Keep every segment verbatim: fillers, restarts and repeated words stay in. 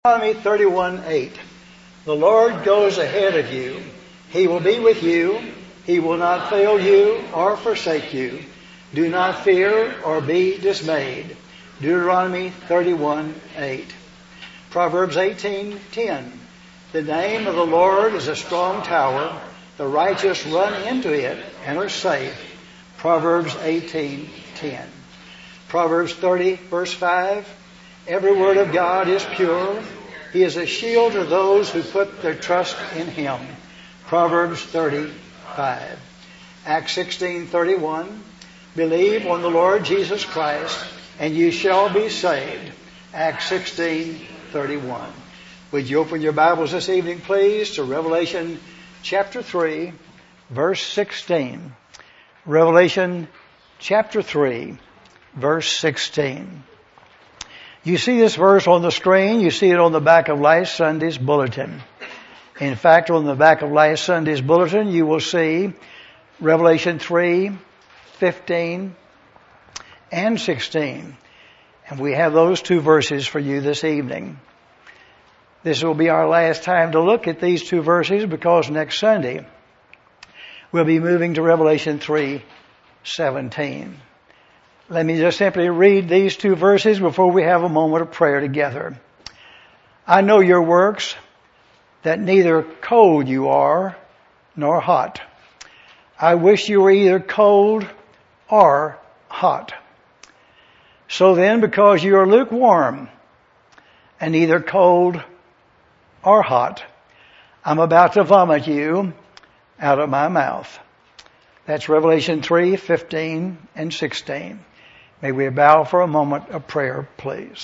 Deuteronomy thirty-one eight. The Lord goes ahead of you. He will be with you. He will not fail you or forsake you. Do not fear or be dismayed. Deuteronomy thirty-one eight. Proverbs eighteen ten. The name of the Lord is a strong tower. The righteous run into it and are safe. Proverbs eighteen ten. Proverbs thirty verse five. Every word of God is pure. He is a shield to those who put their trust in Him. Proverbs thirty-five. Acts sixteen thirty-one. Believe on the Lord Jesus Christ, and you shall be saved. Acts sixteen thirty-one. Would you open your Bibles this evening, please, to Revelation chapter three, verse sixteen. Revelation chapter three, verse sixteen. You see this verse on the screen. You see it on the back of last Sunday's bulletin. In fact, on the back of last Sunday's bulletin, you will see Revelation three, fifteen, and sixteen. And we have those two verses for you this evening. This will be our last time to look at these two verses because next Sunday we'll be moving to Revelation three, seventeen. Let me just simply read these two verses before we have a moment of prayer together. I know your works, that neither cold you are, nor hot. I wish you were either cold or hot. So then, because you are lukewarm, and neither cold or hot, I'm about to vomit you out of my mouth. That's Revelation three, fifteen, and sixteen. May we bow for a moment of prayer, please.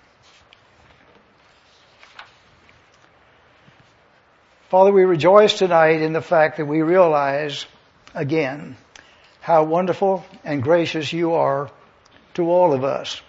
Father, we rejoice tonight in the fact that we realize again how wonderful and gracious you are to all of us.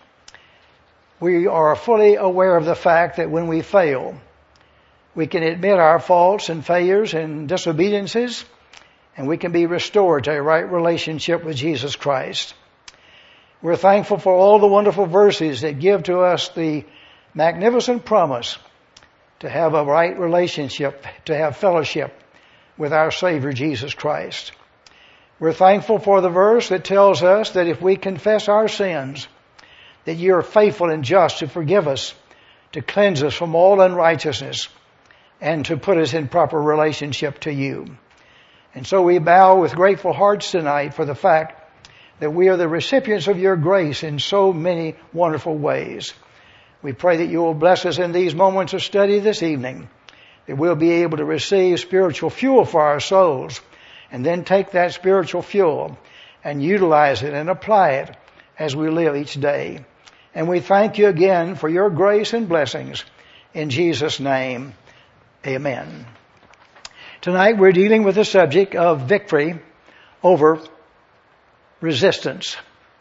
We are fully aware of the fact that when we fail, we can admit our faults and failures and disobediences, and we can be restored to a right relationship with Jesus Christ. We're thankful for all the wonderful verses that give to us the magnificent promise to have a right relationship, to have fellowship with our Savior Jesus Christ. We're thankful for the verse that tells us that if we confess our sins, that you are faithful and just to forgive us, to cleanse us from all unrighteousness, and to put us in proper relationship to you. And so we bow with grateful hearts tonight for the fact that we are the recipients of your grace in so many wonderful ways. We pray that you will bless us in these moments of study this evening, that we'll be able to receive spiritual fuel for our souls, and then take that spiritual fuel and utilize it and apply it as we live each day. And we thank you again for your grace and blessings. In Jesus' name, amen. Tonight we're dealing with the subject of victory over resistance.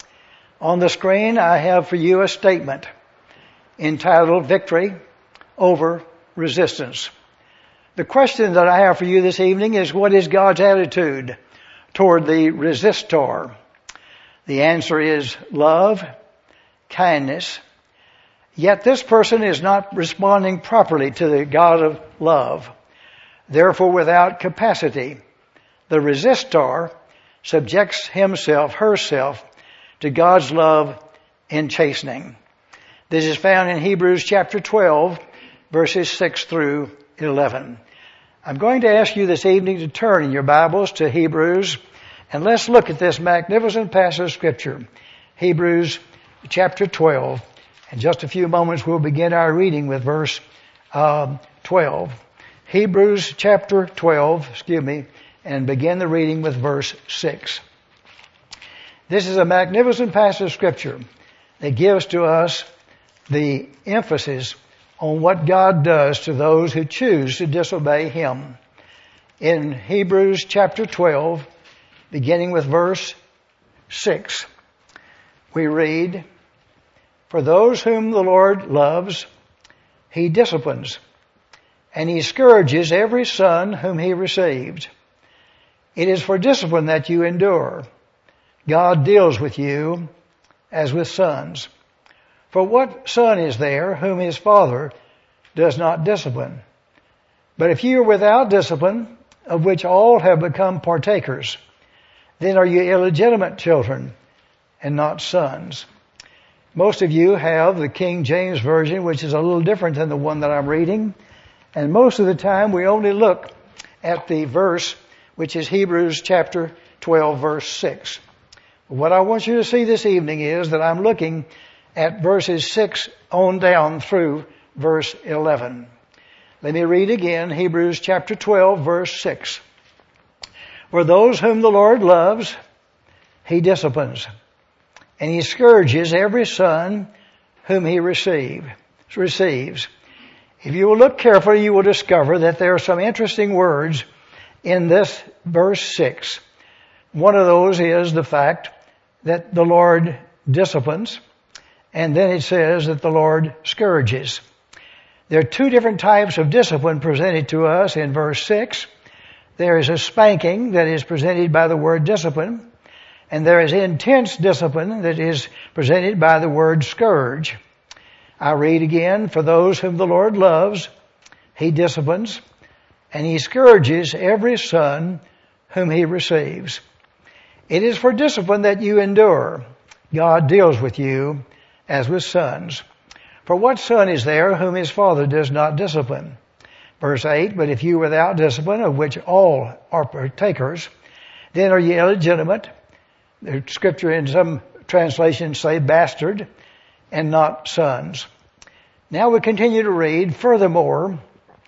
On the screen I have for you a statement entitled Victory over Resistance. The question that I have for you this evening is, what is God's attitude toward the resistor? The answer is love, kindness. Yet this person is not responding properly to the God of love. Therefore, without capacity, the resistor subjects himself, herself, to God's love in chastening. This is found in Hebrews chapter twelve, verses six through eleven. I'm going to ask you this evening to turn in your Bibles to Hebrews, and let's look at this magnificent passage of Scripture. Hebrews chapter twelve. In just a few moments we'll begin our reading with verse uh, twelve. Hebrews chapter twelve, excuse me, and begin the reading with verse six. This is a magnificent passage of Scripture that gives to us the emphasis on what God does to those who choose to disobey Him. In Hebrews chapter twelve, beginning with verse six, we read, "For those whom the Lord loves, He disciplines, and He scourges every son whom He receives. It is for discipline that you endure. God deals with you as with sons. For what son is there whom his father does not discipline. But if you are without discipline, of which all have become partakers, then are you illegitimate children and not sons. Most of you have the King James Version, which is a little different than the one that I'm reading. And most of the time we only look at the verse, which is Hebrews chapter twelve, verse six. What I want you to see this evening is that I'm looking at verses six on down through verse eleven. Let me read again, Hebrews chapter twelve, verse six. For those whom the Lord loves, He disciplines, and He scourges every son whom He receive, receives. If you will look carefully, you will discover that there are some interesting words in this verse six. One of those is the fact that the Lord disciplines, and then it says that the Lord scourges. There are two different types of discipline presented to us in verse six. There is a spanking that is presented by the word discipline, and there is intense discipline that is presented by the word scourge. I read again, for those whom the Lord loves, He disciplines, and He scourges every son whom He receives. It is for discipline that you endure. God deals with you as with sons. For what son is there whom his father does not discipline? Verse eight, but if you without discipline, of which all are partakers, then are ye illegitimate. The scripture in some translations say bastard and not sons. Now we continue to read, furthermore,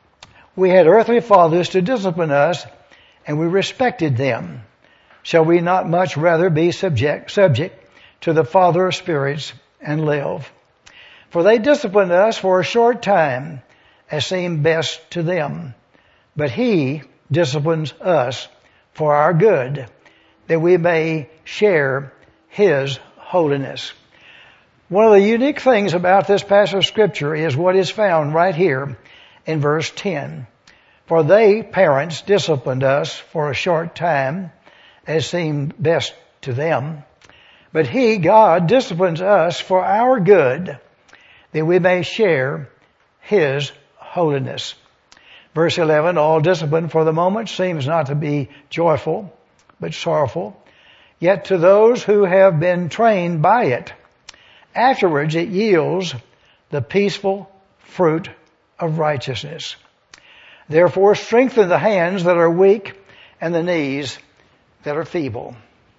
we had earthly fathers to discipline us, and we respected them. Shall we not much rather be subject, subject to the Father of spirits and live? For they disciplined us for a short time, as seemed best to them. But He disciplines us for our good, that we may share His holiness. One of the unique things about this passage of Scripture is what is found right here in verse ten. For they, parents, disciplined us for a short time, as seemed best to them. But He, God, disciplines us for our good, that we may share His holiness. Verse eleven, all discipline for the moment seems not to be joyful, but sorrowful. Yet to those who have been trained by it, afterwards it yields the peaceful fruit of righteousness. Therefore strengthen the hands that are weak and the knees that are feeble.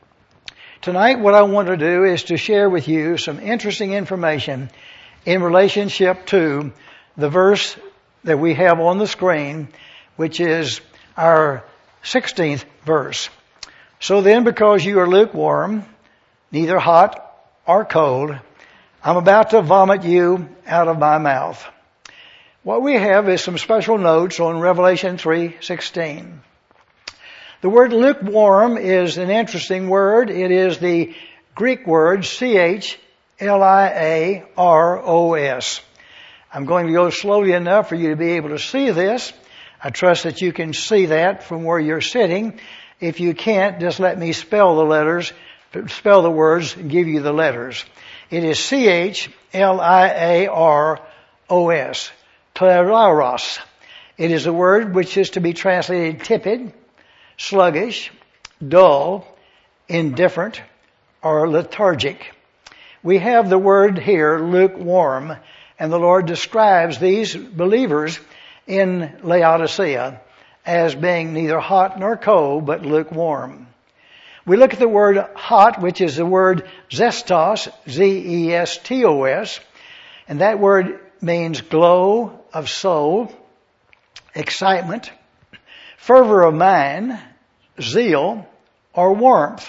Tonight what I want to do is to share with you some interesting information in relationship to the verse that we have on the screen, which is our sixteenth verse. So then, because you are lukewarm, neither hot or cold, I'm about to vomit you out of my mouth. What we have is some special notes on Revelation three sixteen. The word lukewarm is an interesting word. It is the Greek word C H L I A R O S. I'm going to go slowly enough for you to be able to see this. I trust that you can see that from where you're sitting. If you can't, just let me spell the letters, spell the words and give you the letters. It is C H L I A R O S. Kleros. It is a word which is to be translated tepid, sluggish, dull, indifferent, or lethargic. We have the word here, lukewarm, and the Lord describes these believers in Laodicea as being neither hot nor cold, but lukewarm. We look at the word hot, which is the word zestos, Z E S T O S, and that word means glow of soul, excitement, fervor of mind, zeal, or warmth.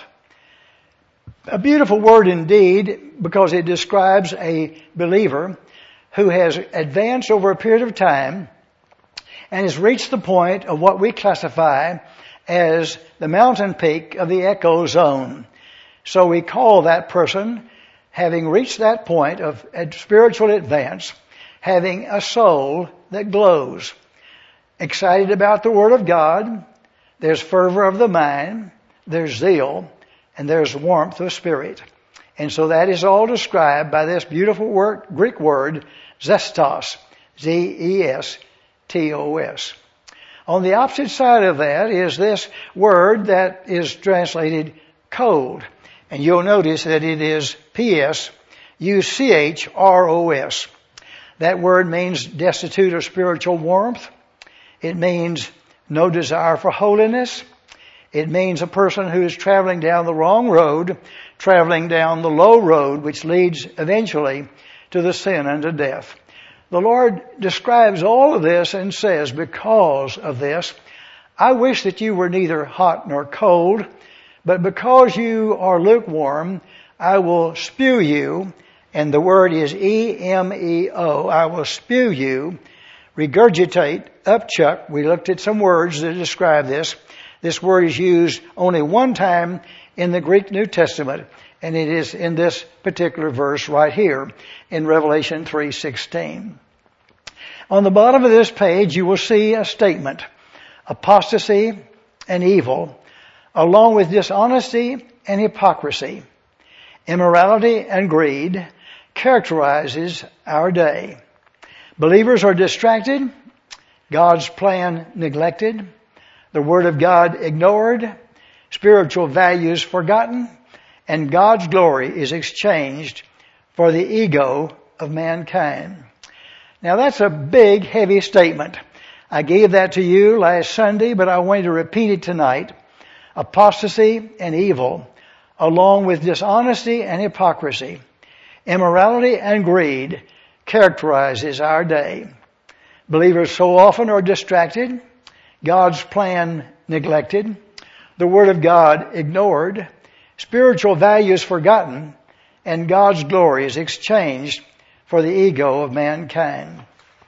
A beautiful word indeed, because it describes a believer who has advanced over a period of time and has reached the point of what we classify as the mountain peak of the echo zone. So we call that person, having reached that point of spiritual advance, having a soul that glows. Excited about the Word of God, there's fervor of the mind, there's zeal, and there's warmth of spirit. And so that is all described by this beautiful word, Greek word, zestos, Z E S T O S. On the opposite side of that is this word that is translated cold. And you'll notice that it is P S U C H R O S. That word means destitute of spiritual warmth. It means no desire for holiness. It means a person who is traveling down the wrong road, traveling down the low road, which leads eventually to the sin unto death. The Lord describes all of this and says, because of this, I wish that you were neither hot nor cold, but because you are lukewarm, I will spew you, and the word is E M E O, I will spew you, regurgitate, upchuck. We looked at some words that describe this. This word is used only one time in the Greek New Testament, and it is in this particular verse right here in Revelation three sixteen. On the bottom of this page, you will see a statement: apostasy and evil, along with dishonesty and hypocrisy, immorality and greed, characterizes our day. Believers are distracted, God's plan neglected, the Word of God ignored, spiritual values forgotten, and God's glory is exchanged for the ego of mankind. Now that's a big, heavy statement. I gave that to you last Sunday, but I want to repeat it tonight. Apostasy and evil, along with dishonesty and hypocrisy, immorality and greed, characterizes our day. Believers so often are distracted, God's plan neglected, the Word of God ignored, spiritual values forgotten, and God's glory is exchanged for the ego of mankind.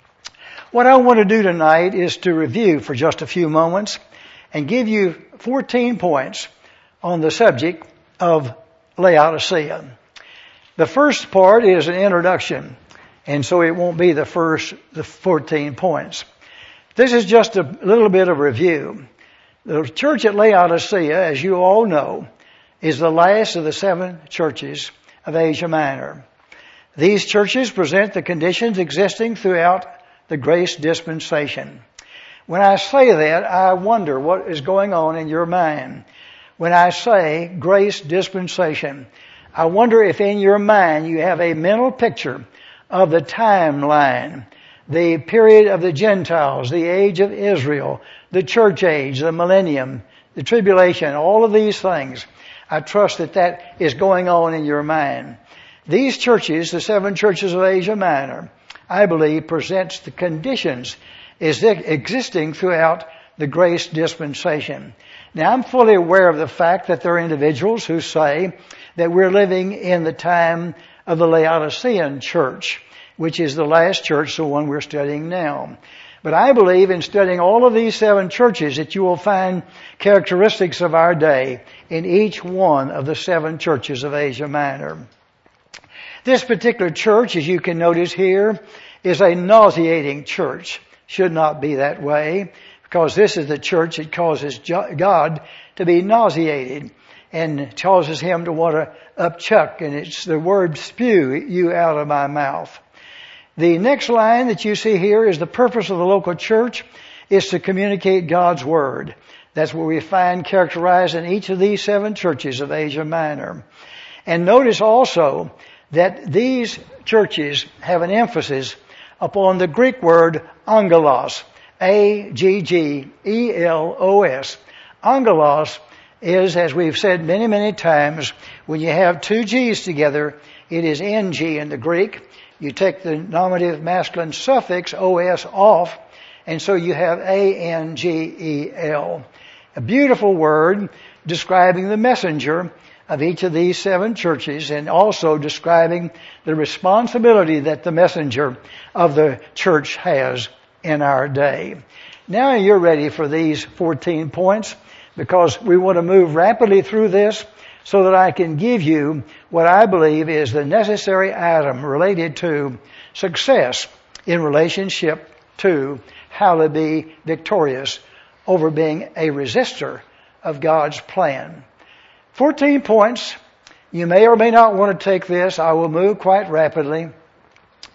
What I want to do tonight is to review for just a few moments and give you fourteen points on the subject of Laodicea. The first part is an introduction, and so it won't be the first, the fourteen points. This is just a little bit of review. The church at Laodicea, as you all know, is the last of the seven churches of Asia Minor. These churches present the conditions existing throughout the grace dispensation. When I say that, I wonder what is going on in your mind. When I say grace dispensation, I wonder if in your mind you have a mental picture of the timeline, the period of the Gentiles, the age of Israel, the church age, the millennium, the tribulation, all of these things. I trust that that is going on in your mind. These churches, the seven churches of Asia Minor, I believe presents the conditions is existing throughout the grace dispensation. Now, I'm fully aware of the fact that there are individuals who say that we're living in the time of the Laodicean church, which is the last church, the one we're studying now. But I believe in studying all of these seven churches that you will find characteristics of our day in each one of the seven churches of Asia Minor. This particular church, as you can notice here, is a nauseating church. Should not be that way, because this is the church that causes God to be nauseated and causes Him to want to upchuck, and it's the word spew you out of my mouth. The next line that you see here is the purpose of the local church is to communicate God's Word. That's what we find characterized in each of these seven churches of Asia Minor. And notice also that these churches have an emphasis upon the Greek word angelos, A G G E L O S. Angelos is, as we've said many, many times, when you have two G's together, it is N G in the Greek. You take the nominative masculine suffix O S off, and so you have A N G E L. A beautiful word describing the messenger of each of these seven churches, and also describing the responsibility that the messenger of the church has in our day. Now you're ready for these fourteen points, because we want to move rapidly through this so that I can give you what I believe is the necessary item related to success in relationship to how to be victorious over being a resistor of God's plan. fourteen points. You may or may not want to take this. I will move quite rapidly.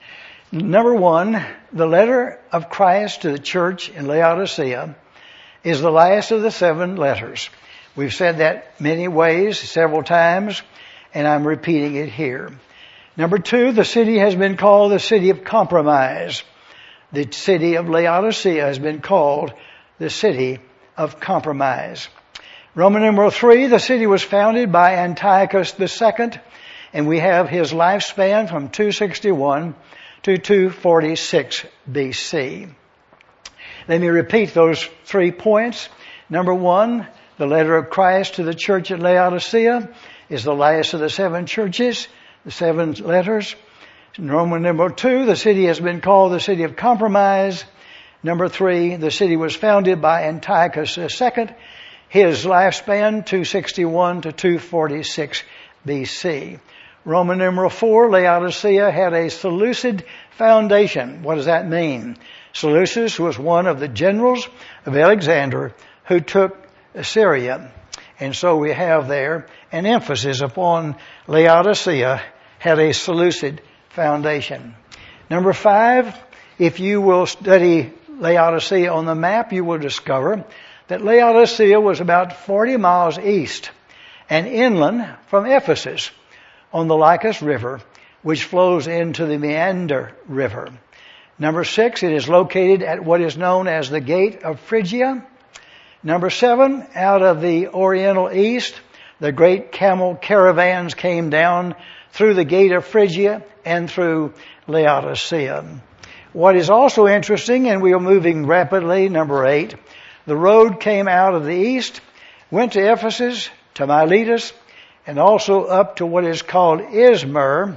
Number one, the letter of Christ to the church in Laodicea is the last of the seven letters. We've said that many ways, several times, and I'm repeating it here. Number two, the city has been called the city of compromise. The city of Laodicea has been called the city of compromise. Roman numeral three, the city was founded by Antiochus the Second, and we have his lifespan from two sixty-one to two forty-six B C. Let me repeat those three points. Number one, the letter of Christ to the church at Laodicea is the last of the seven churches, the seven letters. Roman number two, the city has been called the city of compromise. Number three, the city was founded by Antiochus the Second. His lifespan, two sixty-one to two forty-six B C. Roman numeral four, Laodicea had a Seleucid foundation. What does that mean? Seleucus was one of the generals of Alexander who took Syria. And so we have there an emphasis upon Laodicea had a Seleucid foundation. Number five, if you will study Laodicea on the map, you will discover that Laodicea was about forty miles east and inland from Ephesus on the Lycus River, which flows into the Meander River. Number six, it is located at what is known as the Gate of Phrygia. Number seven, out of the Oriental East, the great camel caravans came down through the Gate of Phrygia and through Laodicea. What is also interesting, and we are moving rapidly, number eight, the road came out of the east, went to Ephesus, to Miletus, and also up to what is called Izmir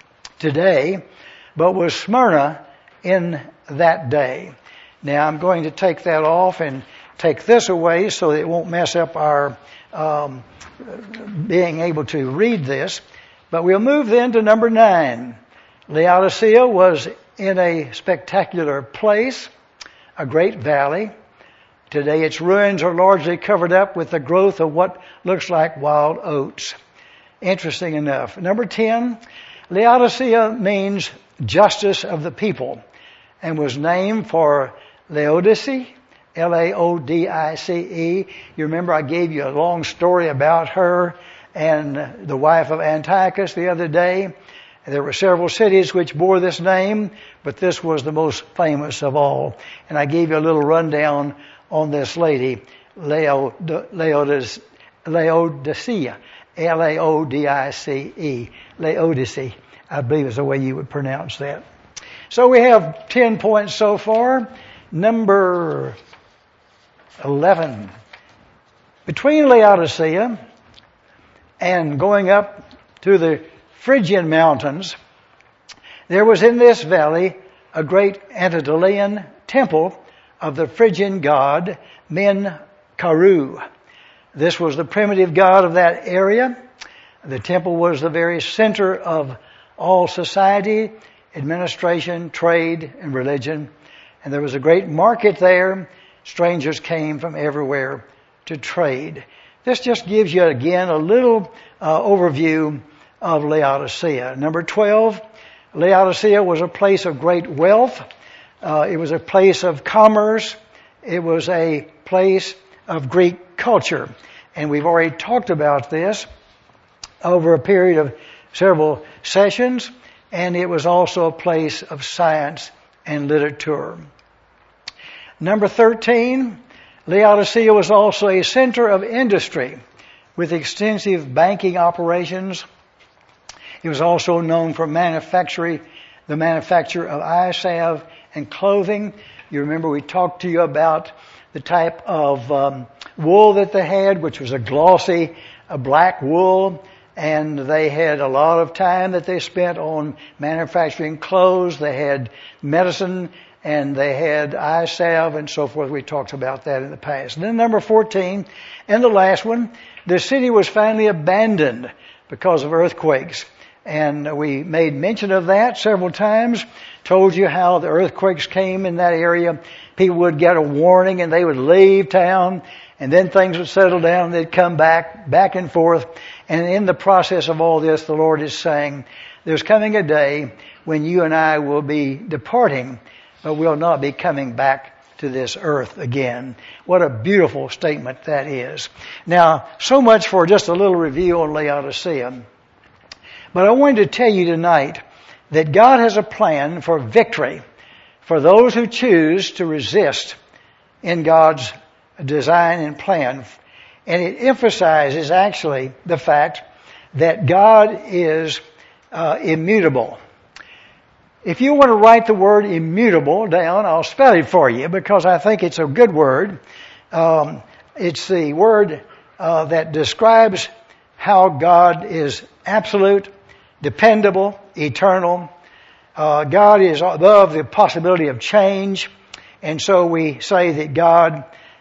today, but was Smyrna in that day. Now I'm going to take that off and take this away so that it won't mess up our um, being able to read this. But we'll move then to number nine. Laodicea was in a spectacular place, a great valley. Today its ruins are largely covered up with the growth of what looks like wild oats. Interesting enough. Number ten, Laodicea means justice of the people and was named for Laodice, L A O D I C E. You remember I gave you a long story about her and the wife of Antiochus the other day. There were several cities which bore this name, but this was the most famous of all. And I gave you a little rundown on this lady, Laod- Laodice, Laodicea, L A O D I C E, Laodice, I believe is the way you would pronounce that. So we have ten points so far. Number eleven. Between Laodicea and going up to the Phrygian mountains, there was in this valley a great Anatolian temple of the Phrygian god Men-Karu. This was the primitive god of that area. The temple was the very center of all society, administration, trade, and religion. And there was a great market there. Strangers came from everywhere to trade. This just gives you again a little uh, overview of Laodicea. Number twelve, Laodicea was a place of great wealth. Uh, it was a place of commerce. It was a place of Greek culture. And we've already talked about this over a period of several sessions. And it was also a place of science and literature. Number thirteen, Laodicea was also a center of industry with extensive banking operations. It was also known for manufacturing, the manufacture of eye salve and clothing. You remember we talked to you about the type of um, wool that they had, which was a glossy, a black wool. And they had a lot of time that they spent on manufacturing clothes. They had medicine and they had eye salve and so forth. We talked about that in the past. And then number fourteen, and the last one, the city was finally abandoned because of earthquakes. And we made mention of that several times, told you how the earthquakes came in that area. People would get a warning and they would leave town, and then things would settle down and they'd come back, back and forth. And in the process of all this, the Lord is saying, there's coming a day when you and I will be departing, but will not be coming back to this earth again. What a beautiful statement that is. Now, so much for just a little review on Laodicea. But I wanted to tell you tonight that God has a plan for victory for those who choose to resist in God's design and plan. And it emphasizes actually the fact that God is uh, immutable. If you want to write the word immutable down, I'll spell it for you because I think it's a good word. Um, it's the word uh, that describes how God is absolute, dependable, eternal. Uh, God is above the possibility of change, and so we say that God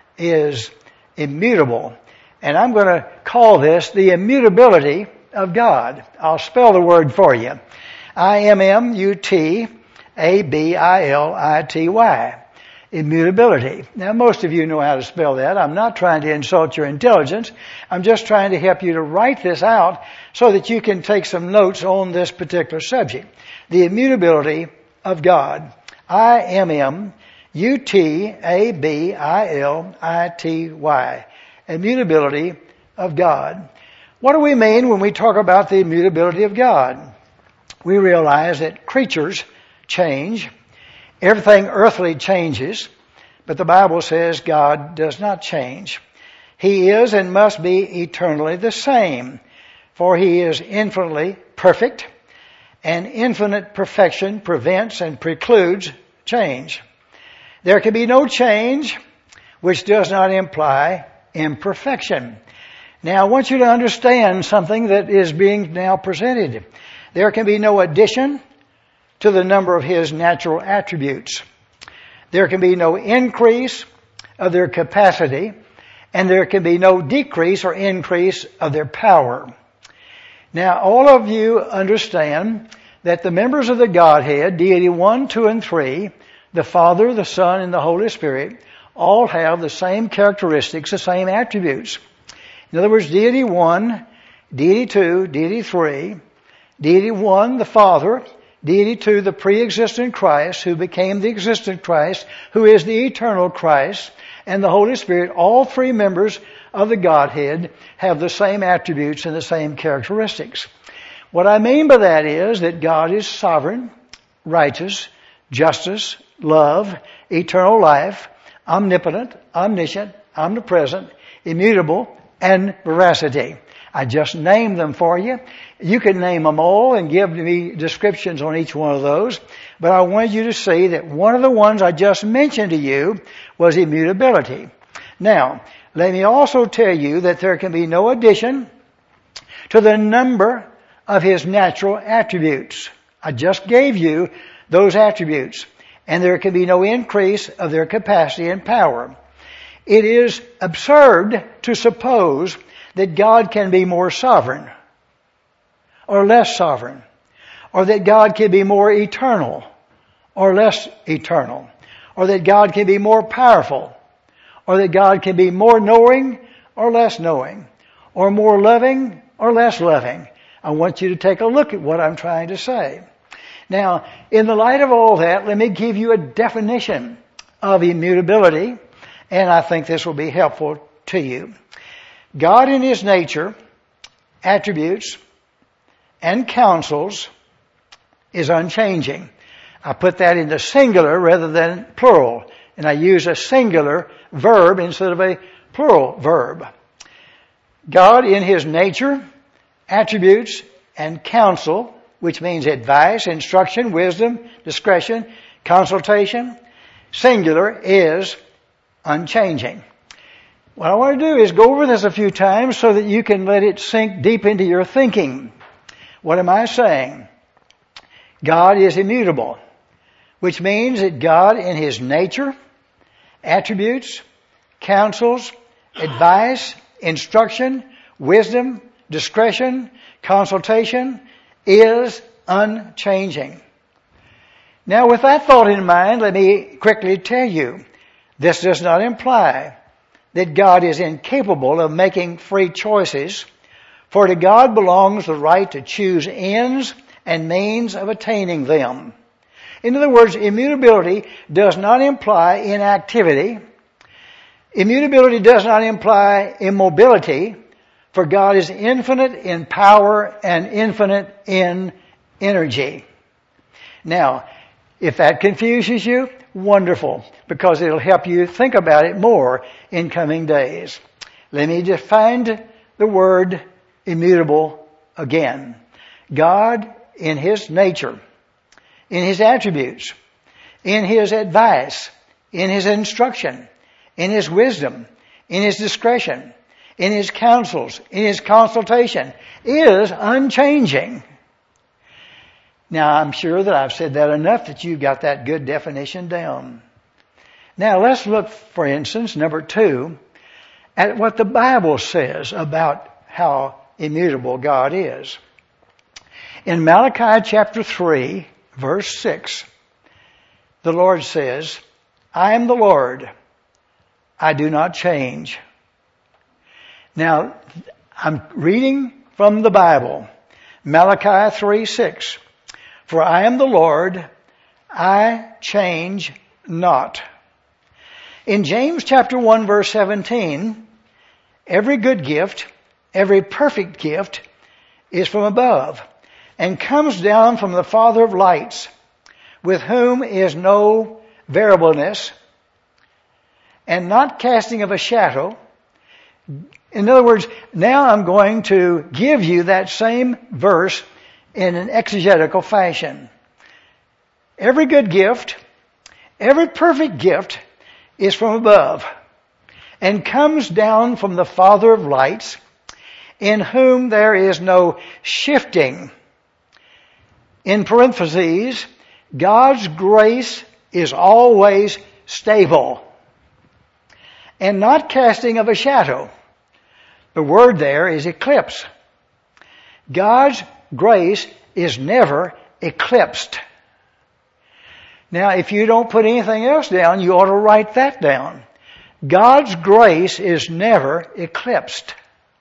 is immutable. And I'm going to call this the immutability of God. I'll spell the word for you. I M M U T A B I L I T Y. Immutability. Now, most of you know how to spell that. I'm not trying to insult your intelligence. I'm just trying to help you to write this out so that you can take some notes on this particular subject. The immutability of God. I M M U T A B I L I T Y. Immutability of God. What do we mean when we talk about the immutability of God? We realize that creatures change. Everything earthly changes, but the Bible says God does not change. He is and must be eternally the same, for He is infinitely perfect, and infinite perfection prevents and precludes change. There can be no change which does not imply imperfection. Now, I want you to understand something that is being now presented. There can be no addition to the number of His natural attributes. There can be no increase of their capacity, and there can be no decrease or increase of their power. Now, all of you understand that the members of the Godhead, Deity one, two, and three, the Father, the Son, and the Holy Spirit, all have the same characteristics, the same attributes. In other words, Deity one, Deity two, Deity three, Deity one, the Father, Deity two, the pre-existent Christ, who became the existent Christ, who is the eternal Christ, and the Holy Spirit, all three members of the Godhead have the same attributes and the same characteristics. What I mean by that is that God is sovereign, righteous, justice, love, eternal life, omnipotent, omniscient, omnipresent, immutable, and veracity. I just named them for you. You can name them all and give me descriptions on each one of those. But I wanted you to see that one of the ones I just mentioned to you was immutability. Now, let me also tell you that there can be no addition to the number of His natural attributes. I just gave you those attributes. And there can be no increase of their capacity and power. It is absurd to suppose that God can be more sovereign or less sovereign, or that God can be more eternal or less eternal, or that God can be more powerful, or that God can be more knowing or less knowing, or more loving or less loving. I want you to take a look at what I'm trying to say. Now, in the light of all that, let me give you a definition of immutability, and I think this will be helpful to you. God in His nature, attributes, and counsels is unchanging. I put that in the singular rather than plural, and I use a singular verb instead of a plural verb. God in His nature, attributes, and counsel, which means advice, instruction, wisdom, discretion, consultation, singular, is unchanging. What I want to do is go over this a few times so that you can let it sink deep into your thinking. What am I saying? God is immutable, which means that God in His nature, attributes, counsels, advice, instruction, wisdom, discretion, consultation is unchanging. Now, with that thought in mind, let me quickly tell you, this does not imply that God is incapable of making free choices, for to God belongs the right to choose ends and means of attaining them. In other words, immutability does not imply inactivity. Immutability does not imply immobility, for God is infinite in power and infinite in energy. Now, if that confuses you, wonderful, because it'll help you think about it more in coming days. Let me define the word immutable again. God, in His nature, in His attributes, in His advice, in His instruction, in His wisdom, in His discretion, in His counsels, in His consultation, is unchanging. Now, I'm sure that I've said that enough that you've got that good definition down. Now, let's look, for instance, number two, at what the Bible says about how immutable God is. In Malachi chapter three, verse six, the Lord says, I am the Lord, I do not change. Now, I'm reading from the Bible, Malachi three six. For I am the Lord, I change not. In James chapter one verse seventeen, every good gift, every perfect gift is from above and comes down from the Father of lights, with whom is no variableness and not casting of a shadow. In other words, now I'm going to give you that same verse in an exegetical fashion. Every good gift, every perfect gift is from above and comes down from the Father of lights, in whom there is no shifting. In parentheses, God's grace is always stable and not casting of a shadow. The word there is eclipse. God's grace is never eclipsed. Now, if you don't put anything else down, you ought to write that down. God's grace is never eclipsed.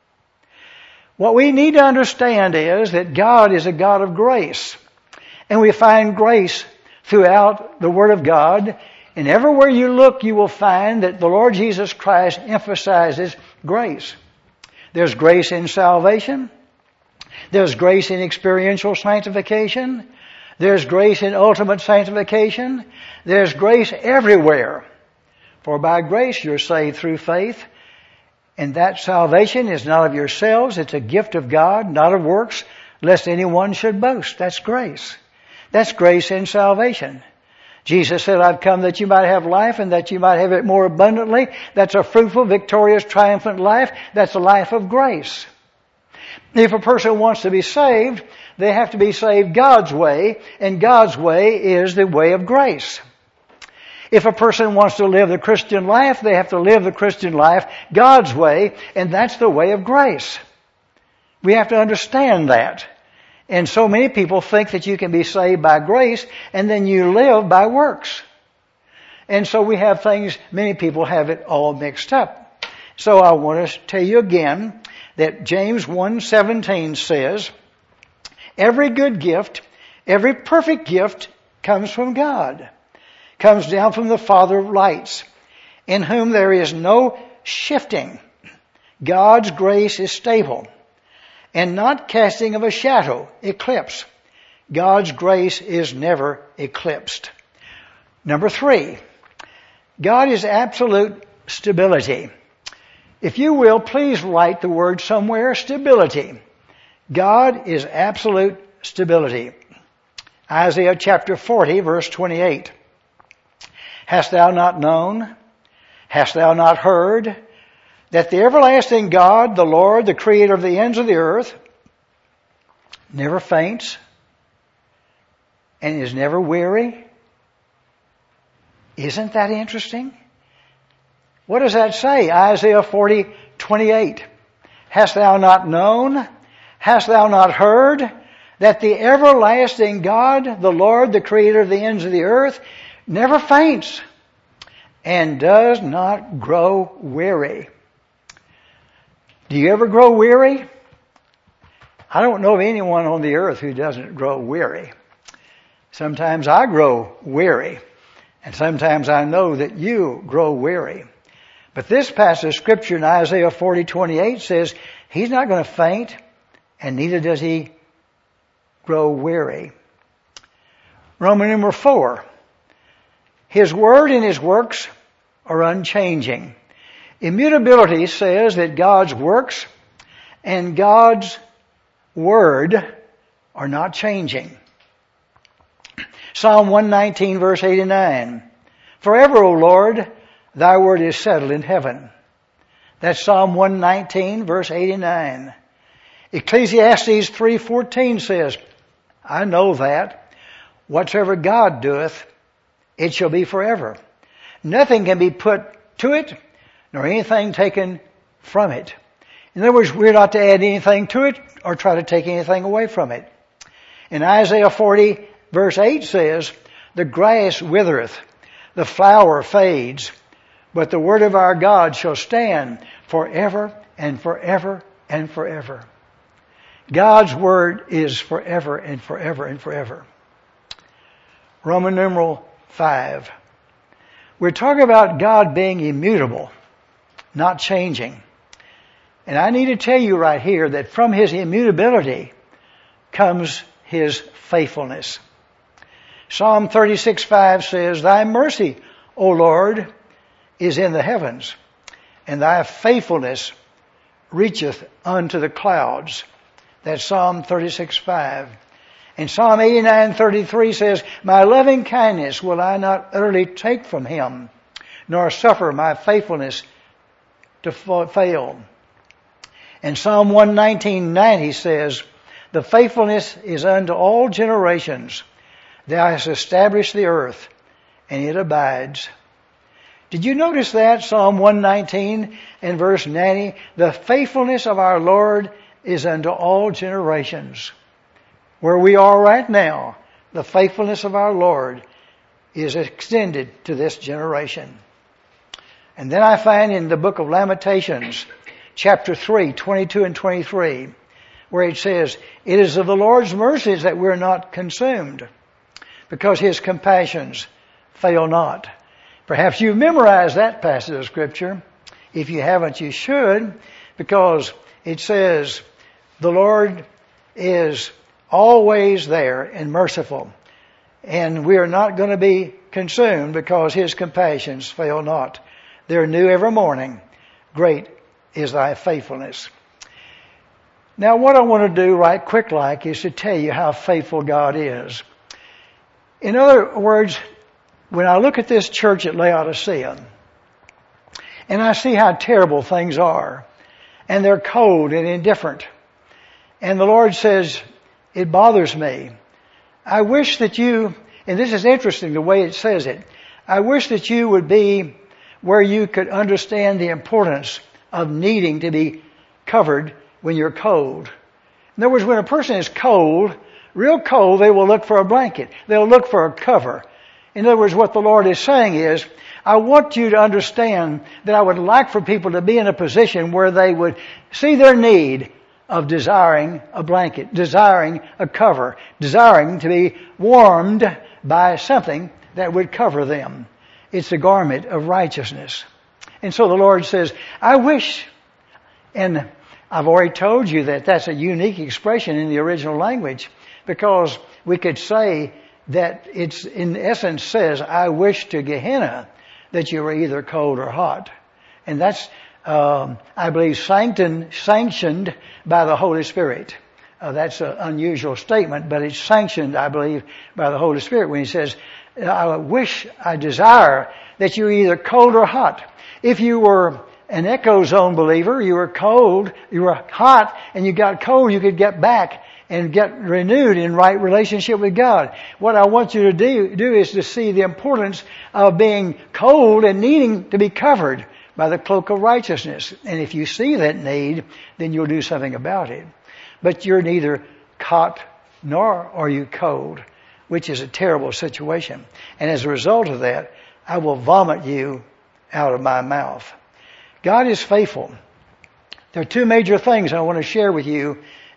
What we need to understand is that God is a God of grace. And we find grace throughout the Word of God. And everywhere you look, you will find that the Lord Jesus Christ emphasizes grace. There's grace in salvation. There's grace in experiential sanctification. There's grace in ultimate sanctification. There's grace everywhere. For by grace you're saved through faith. And that salvation is not of yourselves. It's a gift of God, not of works, lest anyone should boast. That's grace. That's grace in salvation. Jesus said, I've come that you might have life and that you might have it more abundantly. That's a fruitful, victorious, triumphant life. That's a life of grace. If a person wants to be saved, they have to be saved God's way, and God's way is the way of grace. If a person wants to live the Christian life, they have to live the Christian life God's way, and that's the way of grace. We have to understand that. And so many people think that you can be saved by grace, and then you live by works. And so we have things, many people have it all mixed up. So I want to tell you again that James one seventeen says, every good gift, every perfect gift comes from God, comes down from the Father of lights, in whom there is no shifting. God's grace is stable and not casting of a shadow, eclipse. God's grace is never eclipsed. Number three, God is absolute stability. If you will, please write the word somewhere, stability. God is absolute stability. Isaiah chapter forty, verse twenty-eight. Hast thou not known? Hast thou not heard? That the everlasting God, the Lord, the Creator of the ends of the earth, never faints and is never weary. Isn't that interesting? What does that say? Isaiah forty, twenty-eight. Hast thou not known? Hast thou not heard? That the everlasting God, the Lord, the Creator of the ends of the earth, never faints and does not grow weary. Do you ever grow weary? I don't know of anyone on the earth who doesn't grow weary. Sometimes I grow weary, and sometimes I know that you grow weary. But this passage of Scripture in Isaiah forty twenty-eight says He's not going to faint, and neither does He grow weary. Roman number four. His word and His works are unchanging. Immutability says that God's works and God's word are not changing. Psalm one nineteen verse eighty-nine. Forever, O Lord, Thy word is settled in heaven. That's Psalm one nineteen verse eighty-nine. Ecclesiastes three fourteen says, I know that whatsoever God doeth, it shall be forever. Nothing can be put to it, nor anything taken from it. In other words, we're not to add anything to it or try to take anything away from it. In Isaiah forty verse eight says, the grass withereth, the flower fades, but the word of our God shall stand forever and forever and forever. God's word is forever and forever and forever. Roman numeral five. We're talking about God being immutable, not changing. And I need to tell you right here that from His immutability comes His faithfulness. Psalm thirty-six five says, Thy mercy, O Lord, is in the heavens, and Thy faithfulness reacheth unto the clouds. That's Psalm thirty-six five. And Psalm eighty-nine thirty-three says, My loving kindness will I not utterly take from Him, nor suffer my faithfulness to fail. And Psalm one nineteen ninety says, The faithfulness is unto all generations. Thou hast established the earth, and it abides. Did you notice that? Psalm one nineteen and verse ninety, The faithfulness of our Lord is unto all generations. Where we are right now, the faithfulness of our Lord is extended to this generation. And then I find in the book of Lamentations, chapter three, twenty-two and twenty-three, where it says, It is of the Lord's mercies that we're not consumed, because His compassions fail not. Perhaps you've memorized that passage of Scripture. If you haven't, you should, because it says, the Lord is always there and merciful, and we are not going to be consumed because His compassions fail not. They're new every morning. Great is Thy faithfulness. Now what I want to do right quick like is to tell you how faithful God is. In other words, when I look at this church at Laodicea, and I see how terrible things are, and they're cold and indifferent, and the Lord says, it bothers me. I wish that you, and this is interesting the way it says it, I wish that you would be where you could understand the importance of needing to be covered when you're cold. In other words, when a person is cold, real cold, they will look for a blanket. They'll look for a cover. In other words, what the Lord is saying is, I want you to understand that I would like for people to be in a position where they would see their need of desiring a blanket, desiring a cover, desiring to be warmed by something that would cover them. It's the garment of righteousness. And so the Lord says, I wish, and I've already told you that that's a unique expression in the original language, because we could say that it's in essence says, I wish to Gehenna that you were either cold or hot. And that's, um, I believe, sanctioned, sanctioned by the Holy Spirit. Uh, that's an unusual statement, but it's sanctioned, I believe, by the Holy Spirit when He says, I wish, I desire that you were either cold or hot. If you were an echo zone believer, you were cold, you were hot, and you got cold, you could get back and get renewed in right relationship with God. What I want you to do, do is to see the importance of being cold and needing to be covered by the cloak of righteousness. And if you see that need, then you'll do something about it. But you're neither hot nor are you cold, which is a terrible situation. And as a result of that, I will vomit you out of my mouth. God is faithful. There are two major things I want to share with you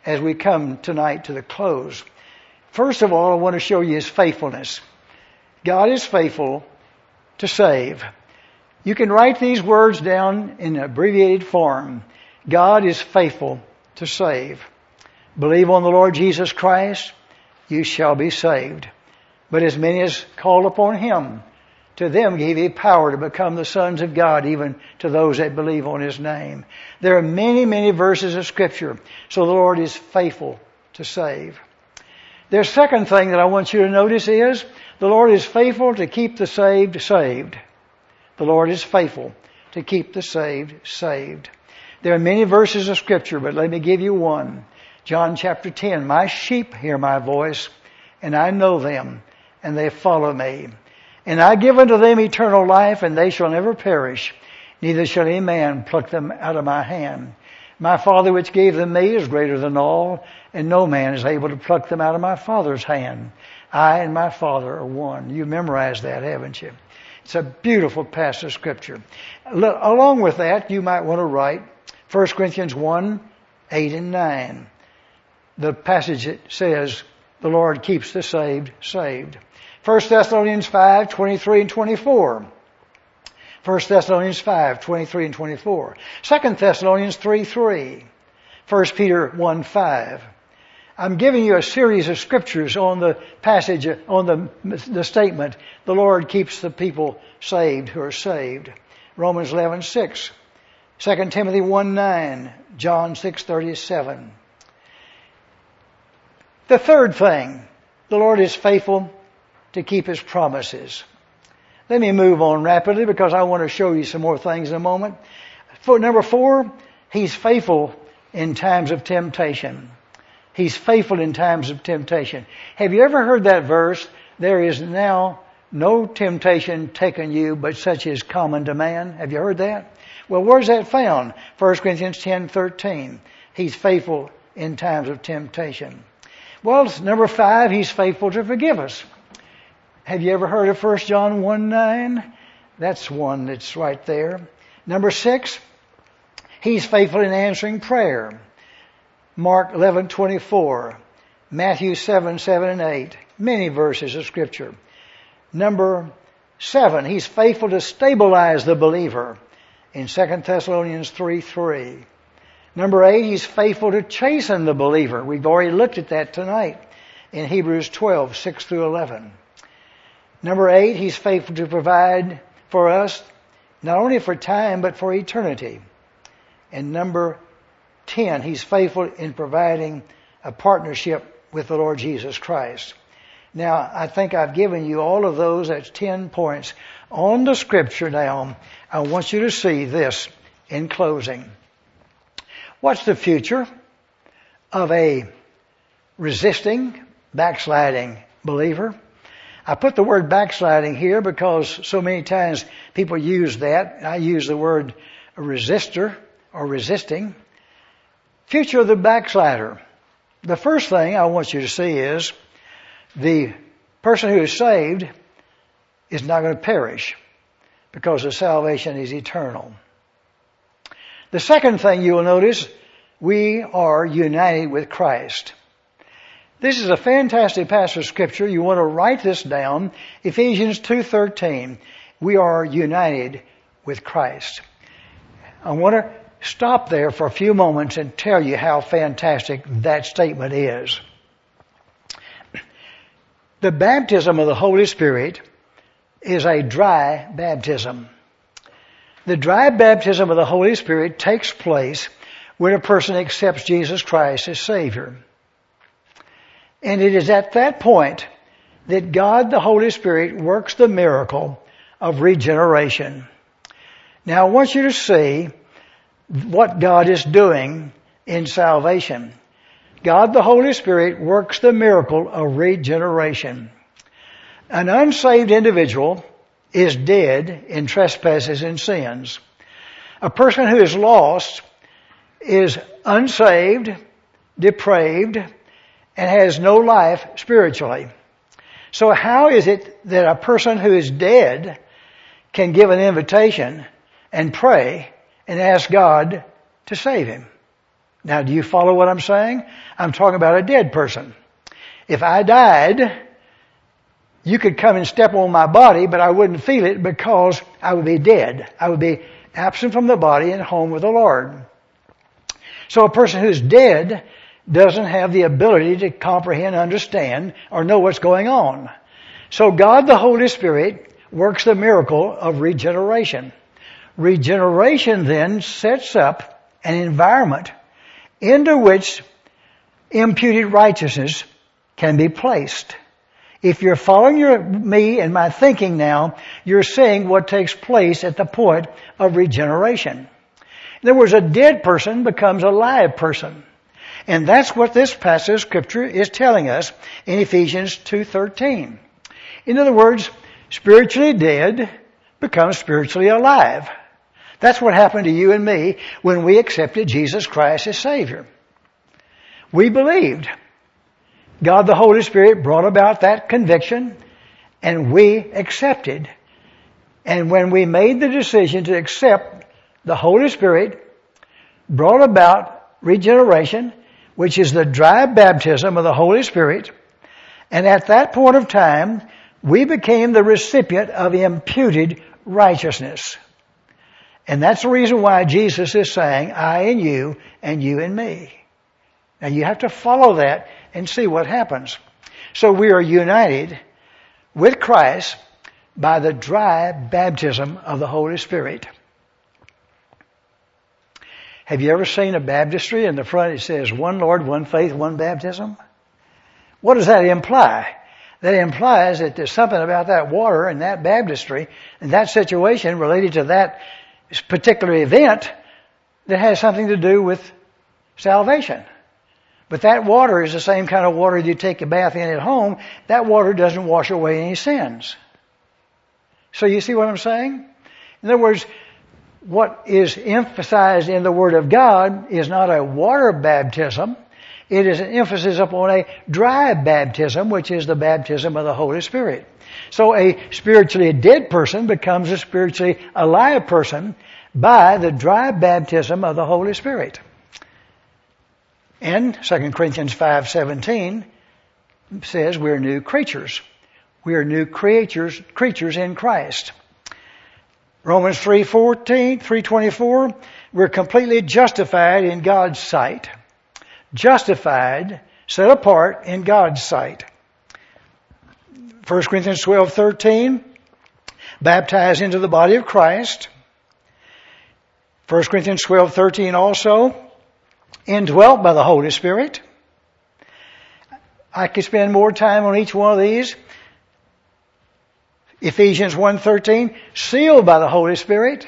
as we come tonight to the close. First of all, I want to show you His faithfulness. God is faithful to save. You can write these words down in abbreviated form. God is faithful to save. Believe on the Lord Jesus Christ, you shall be saved. But as many as call upon Him, to them gave He power to become the sons of God, even to those that believe on His name. There are many, many verses of Scripture. So the Lord is faithful to save. The second thing that I want you to notice is the Lord is faithful to keep the saved saved. The Lord is faithful to keep the saved saved. There are many verses of Scripture, but let me give you one. John chapter ten, my sheep hear my voice, and I know them, and they follow me. And I give unto them eternal life, and they shall never perish, neither shall any man pluck them out of my hand. My Father which gave them me is greater than all, and no man is able to pluck them out of my Father's hand. I and my Father are one. You memorized that, haven't you? It's a beautiful passage of Scripture. Along with that, you might want to write First Corinthians one, eight and nine. The passage that says, the Lord keeps the saved saved. First Thessalonians five, twenty-three and twenty-four. First Thessalonians five, twenty-three and twenty-four. Second Thessalonians three, three. First Peter one, five. I'm giving you a series of scriptures on the passage, on the, the statement, the Lord keeps the people saved who are saved. Romans eleven, six. Second Timothy one, nine. John six, thirty-seven. The third thing, the Lord is faithful to keep His promises. Let me move on rapidly because I want to show you some more things in a moment. For number four, He's faithful in times of temptation. He's faithful in times of temptation. Have you ever heard that verse? There is now no temptation taken you but such is common to man. Have you heard that? Well, where's that found? First Corinthians ten, thirteen. He's faithful in times of temptation. Well, number five, He's faithful to forgive us. Have you ever heard of First John one, nine? That's one that's right there. Number six, He's faithful in answering prayer. Mark eleven, twenty-four. Matthew seven, seven and eight. Many verses of Scripture. Number seven, He's faithful to stabilize the believer in Second Thessalonians three, three. Number eight, He's faithful to chasten the believer. We've already looked at that tonight in Hebrews twelve, six through eleven. Number eight, He's faithful to provide for us, not only for time, but for eternity. And number ten, He's faithful in providing a partnership with the Lord Jesus Christ. Now, I think I've given you all of those. That's ten points. On the Scripture now, I want you to see this in closing. What's the future of a resisting, backsliding believer? I put the word backsliding here because so many times people use that. I use the word resistor or resisting. Future of the backslider. The first thing I want you to see is the person who is saved is not going to perish because the salvation is eternal. The second thing you will notice, we are united with Christ. This is a fantastic passage of Scripture. You want to write this down. Ephesians two thirteen. We are united with Christ. I want to stop there for a few moments and tell you how fantastic that statement is. The baptism of the Holy Spirit is a dry baptism. The dry baptism of the Holy Spirit takes place when a person accepts Jesus Christ as Savior. And it is at that point that God, the Holy Spirit, works the miracle of regeneration. Now I want you to see what God is doing in salvation. God, the Holy Spirit, works the miracle of regeneration. An unsaved individual is dead in trespasses and sins. A person who is lost is unsaved, depraved, and has no life spiritually. So how is it that a person who is dead can give an invitation and pray and ask God to save him? Now, do you follow what I'm saying? I'm talking about a dead person. If I died, you could come and step on my body, but I wouldn't feel it because I would be dead. I would be absent from the body and home with the Lord. So a person who's dead doesn't have the ability to comprehend, understand, or know what's going on. So God the Holy Spirit works the miracle of regeneration. Regeneration then sets up an environment into which imputed righteousness can be placed. If you're following your, me and my thinking now, you're seeing what takes place at the point of regeneration. In other words, a dead person becomes a live person. And that's what this passage of Scripture is telling us in Ephesians two thirteen. In other words, spiritually dead becomes spiritually alive. That's what happened to you and me when we accepted Jesus Christ as Savior. We believed. God the Holy Spirit brought about that conviction, and we accepted. And when we made the decision to accept, the Holy Spirit brought about regeneration, which is the dry baptism of the Holy Spirit. And at that point of time, we became the recipient of imputed righteousness. And that's the reason why Jesus is saying, I and you, and you and me. Now you have to follow that and see what happens. So we are united with Christ by the dry baptism of the Holy Spirit. Have you ever seen a baptistry in the front? It says one Lord, one faith, one baptism. What does that imply? That implies that there's something about that water and that baptistry and that situation related to that particular event that has something to do with salvation. But that water is the same kind of water you take a bath in at home. That water doesn't wash away any sins. So you see what I'm saying? In other words, what is emphasized in the Word of God is not a water baptism. It is an emphasis upon a dry baptism, which is the baptism of the Holy Spirit. So a spiritually dead person becomes a spiritually alive person by the dry baptism of the Holy Spirit. And Second Corinthians five seventeen says we're new creatures. We are new creatures, creatures in Christ. Romans three fourteen, three twenty-four, we're completely justified in God's sight. Justified, set apart in God's sight. First Corinthians twelve thirteen, baptized into the body of Christ. First Corinthians twelve thirteen also, indwelt by the Holy Spirit. I could spend more time on each one of these. Ephesians one thirteen, sealed by the Holy Spirit.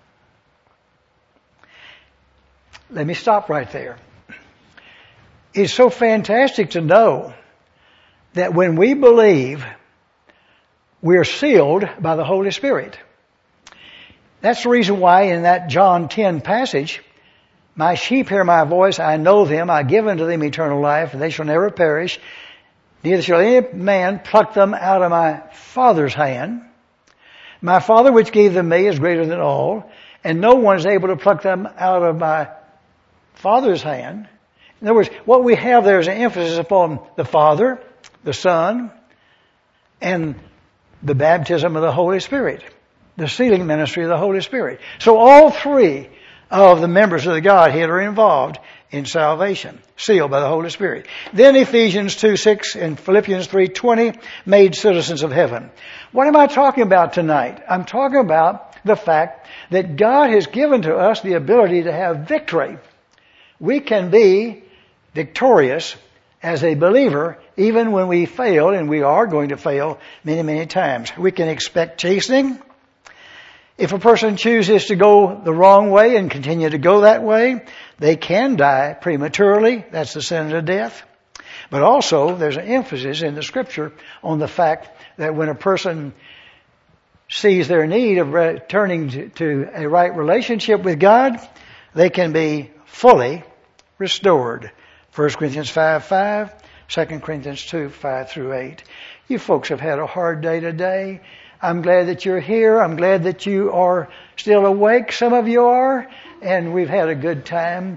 Let me stop right there. It's so fantastic to know that when we believe, we're sealed by the Holy Spirit. That's the reason why in that John ten passage, my sheep hear my voice, I know them, I give unto them eternal life, and they shall never perish, neither shall any man pluck them out of my Father's hand. My Father which gave them me is greater than all, and no one is able to pluck them out of my Father's hand. In other words, what we have there is an emphasis upon the Father, the Son, and the baptism of the Holy Spirit, the sealing ministry of the Holy Spirit. So all three of the members of the Godhead are involved in salvation, sealed by the Holy Spirit. Then Ephesians two six and Philippians three twenty, made citizens of heaven. What am I talking about tonight? I'm talking about the fact that God has given to us the ability to have victory. We can be victorious as a believer even when we fail, and we are going to fail many, many times. We can expect chastening. If a person chooses to go the wrong way and continue to go that way, they can die prematurely. That's the sentence of death. But also, there's an emphasis in the Scripture on the fact that when a person sees their need of returning to, to a right relationship with God, they can be fully restored. First Corinthians five five, Second Corinthians two five through eight. You folks have had a hard day today. I'm glad that you're here. I'm glad that you are still awake. Some of you are. And we've had a good time.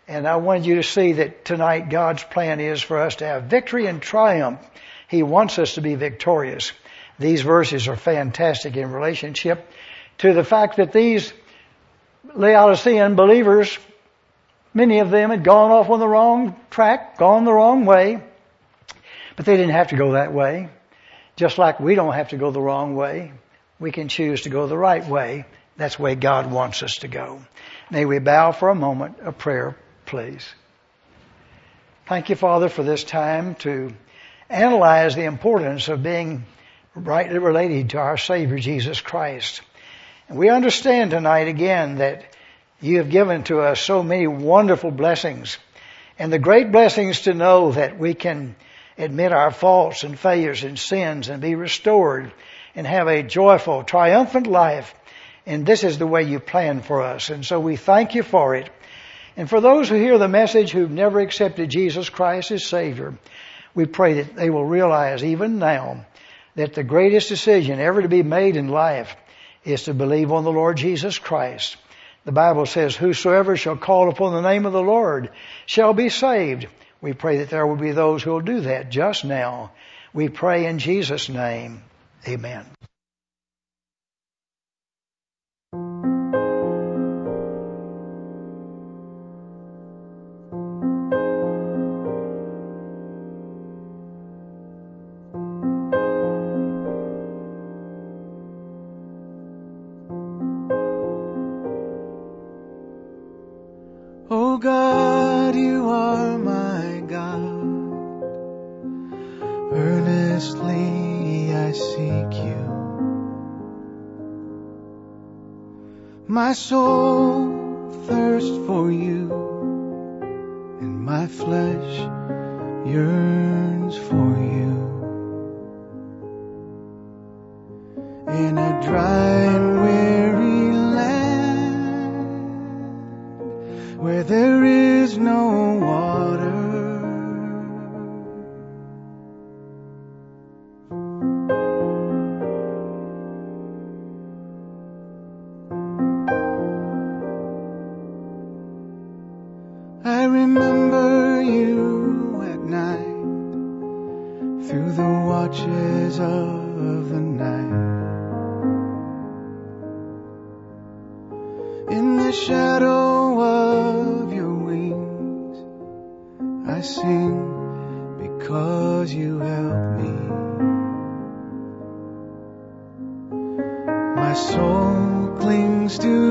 And I wanted you to see that tonight God's plan is for us to have victory and triumph. He wants us to be victorious. These verses are fantastic in relationship to the fact that these Laodicean believers, many of them had gone off on the wrong track, gone the wrong way, but they didn't have to go that way. Just like we don't have to go the wrong way. We can choose to go the right way. That's the way God wants us to go. May we bow for a moment of prayer, please. Thank you, Father, for this time to analyze the importance of being rightly related to our Savior, Jesus Christ. And we understand tonight again that you have given to us so many wonderful blessings. And the great blessings to know that we can admit our faults and failures and sins and be restored and have a joyful, triumphant life. And this is the way you plan for us. And so we thank you for it. And for those who hear the message who've never accepted Jesus Christ as Savior, we pray that they will realize even now that the greatest decision ever to be made in life is to believe on the Lord Jesus Christ. The Bible says, whosoever shall call upon the name of the Lord shall be saved. We pray that there will be those who will do that just now. We pray in Jesus' name. Amen. Oh God, you are my God. Earnestly I seek you. My soul thirsts for you, and my flesh yearns for you. In a dry and weary land where there is no water, I remember you at night, through the watches of the night. In the shadow of your wings, I sing because you help me. My soul clings to